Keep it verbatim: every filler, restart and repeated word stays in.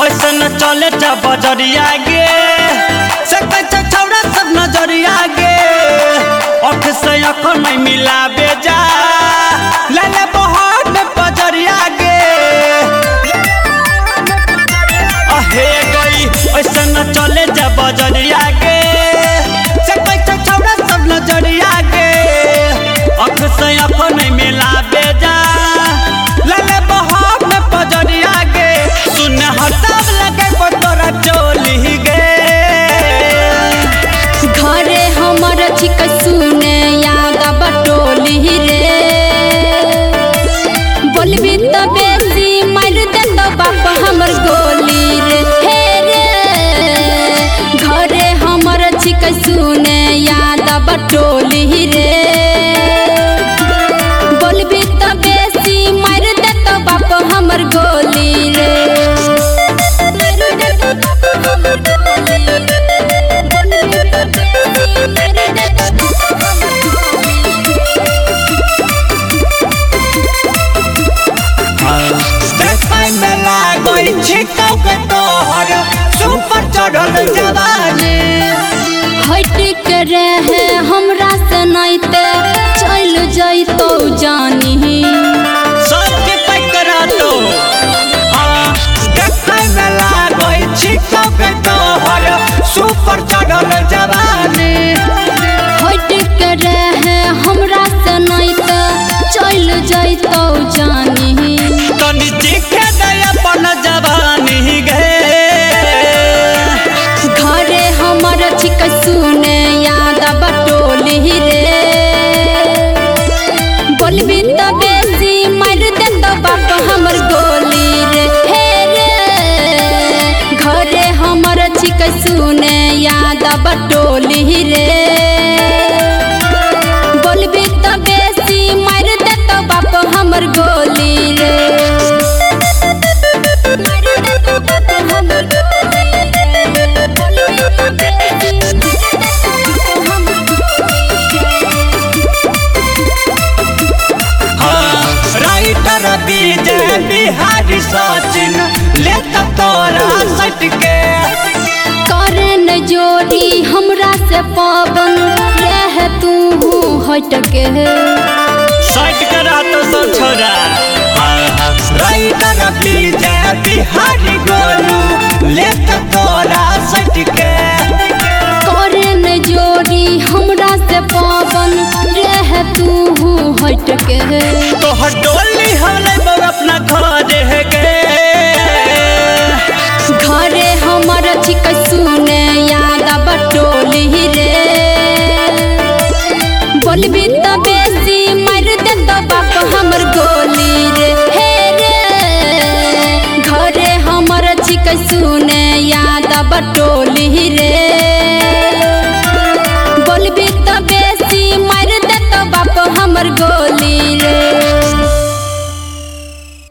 ऐसा न चले जा बजरिया गे सकते छ छौड़ा सब नजरिया गे अख से अख नहीं मिलाबे जा ले ले बहार में बजरिया गे अहे गई ऐसा न चले जा बजरिया गे सकते छ छौड़ा सब नजरिया गे अख से अख नहीं मिलाबे जा ले ले बहार में बजरिया गे सुन हटाव लगे तोरा चोली गे घरे हमर छिक सुने याद बटोली रे बोलबी त बेसी मार दे तो बाप हमर गोली रे हे रे घरे हमर छिक सुने याद बटोली रे बोलबी त बेसी मार दे तो बाप हमर गोली रे सुपर चढ़ल जवानी हट के रहे हमरा से नैते चल जैतो जानी सबके पैकरा तो देखै में लागै छिकौ के तोहर सुपर चढ़ल जवानी हट के रहे हमरा से नैते चल जैतो जानी तनी दिखे दे अपन जवानी गे घरे हमर छिक सुने याद बटोली रे बोलबी त बेसी मार दे तो बाप हमर गोली रे हे रे घरे हमर छिक सुने याद बटोली रे बोलबी त बेसी मार दे तो बाप हमर गोली रे राइटर विजय बिहारी सचिन लेता तोरा सट के करे न जोड़ी हमरा से पावन रह तू हट के सट करा तो सो छोरा राइटर विजय बिहारी गोलू लेता तोरा सट के करे न जोड़ी हमरा से पावन रह तू हट के तोहर डोली हवले मोर अपना घर गे घरे हमर छिक सुने याद बटोली रे बोलबी त बेसी मार दे तो बाप हमर गोली रे हे रे घरे हमर छिक सुने याद बटोली रे बोलबी त बेसी मार दे तो बाप हमर गोली